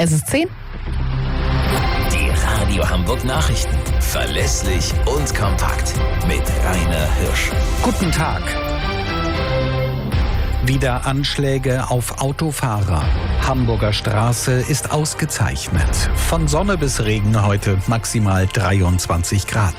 Es ist 10. Die Radio Hamburg Nachrichten. Verlässlich und kompakt. Mit Rainer Hirsch. Guten Tag. Wieder Anschläge auf Autofahrer. Hamburger Straße ist ausgezeichnet. Von Sonne bis Regen heute maximal 23 Grad.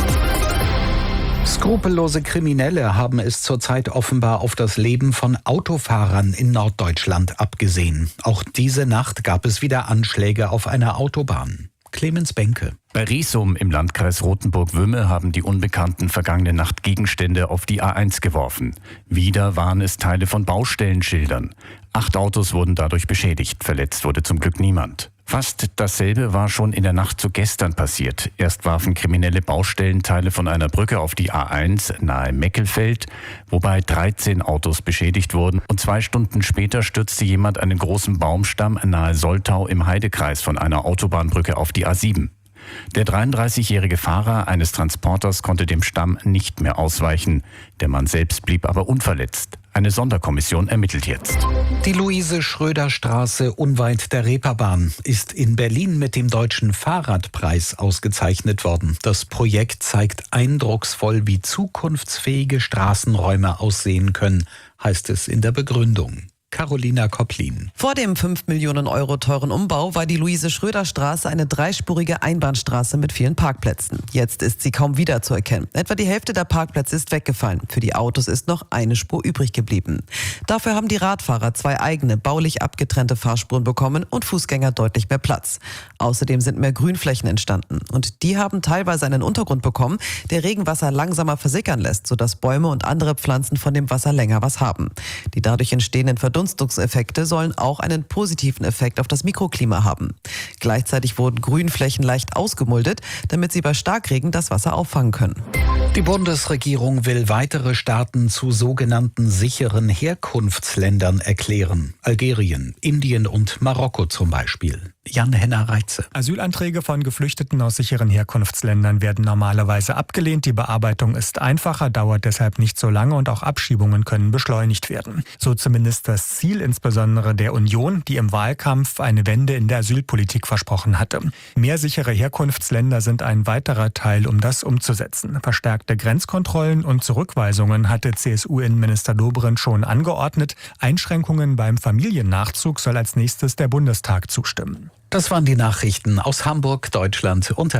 Skrupellose Kriminelle haben es zurzeit offenbar auf das Leben von Autofahrern in Norddeutschland abgesehen. Auch diese Nacht gab es wieder Anschläge auf einer Autobahn. Clemens Benke. Bei Riesum im Landkreis Rothenburg-Wümme haben die Unbekannten vergangene Nacht Gegenstände auf die A1 geworfen. Wieder waren es Teile von Baustellenschildern. 8 Autos wurden dadurch beschädigt. Verletzt wurde zum Glück niemand. Fast dasselbe war schon in der Nacht zu gestern passiert. Erst warfen Kriminelle Baustellenteile von einer Brücke auf die A1 nahe Meckelfeld, wobei 13 Autos beschädigt wurden. Und 2 Stunden später stürzte jemand einen großen Baumstamm nahe Soltau im Heidekreis von einer Autobahnbrücke auf die A7. Der 33-jährige Fahrer eines Transporters konnte dem Stamm nicht mehr ausweichen. Der Mann selbst blieb aber unverletzt. Eine Sonderkommission ermittelt jetzt. Die Luise-Schröder-Straße unweit der Reeperbahn ist in Berlin mit dem Deutschen Fahrradpreis ausgezeichnet worden. Das Projekt zeigt eindrucksvoll, wie zukunftsfähige Straßenräume aussehen können, heißt es in der Begründung. Carolina Kopplin. Vor dem 5 Millionen Euro teuren Umbau war die Luise-Schröder-Straße eine dreispurige Einbahnstraße mit vielen Parkplätzen. Jetzt ist sie kaum wiederzuerkennen. Etwa die Hälfte der Parkplätze ist weggefallen. Für die Autos ist noch eine Spur übrig geblieben. Dafür haben die Radfahrer 2 eigene, baulich abgetrennte Fahrspuren bekommen und Fußgänger deutlich mehr Platz. Außerdem sind mehr Grünflächen entstanden. Und die haben teilweise einen Untergrund bekommen, der Regenwasser langsamer versickern lässt, sodass Bäume und andere Pflanzen von dem Wasser länger was haben. Die dadurch entstehenden Verdunstungseffekte sollen auch einen positiven Effekt auf das Mikroklima haben. Gleichzeitig wurden Grünflächen leicht ausgemuldet, damit sie bei Starkregen das Wasser auffangen können. Die Bundesregierung will weitere Staaten zu sogenannten sicheren Herkunftsländern erklären. Algerien, Indien und Marokko zum Beispiel. Jan-Henner Reitze. Asylanträge von Geflüchteten aus sicheren Herkunftsländern werden normalerweise abgelehnt. Die Bearbeitung ist einfacher, dauert deshalb nicht so lange und auch Abschiebungen können beschleunigt werden. So zumindest das Ziel insbesondere der Union, die im Wahlkampf eine Wende in der Asylpolitik versprochen hatte. Mehr sichere Herkunftsländer sind ein weiterer Teil, um das umzusetzen. Verstärkte Grenzkontrollen und Zurückweisungen hatte CSU-Innenminister Dobrindt schon angeordnet. Einschränkungen beim Familiennachzug soll als nächstes der Bundestag zustimmen. Das waren die Nachrichten aus Hamburg, Deutschland und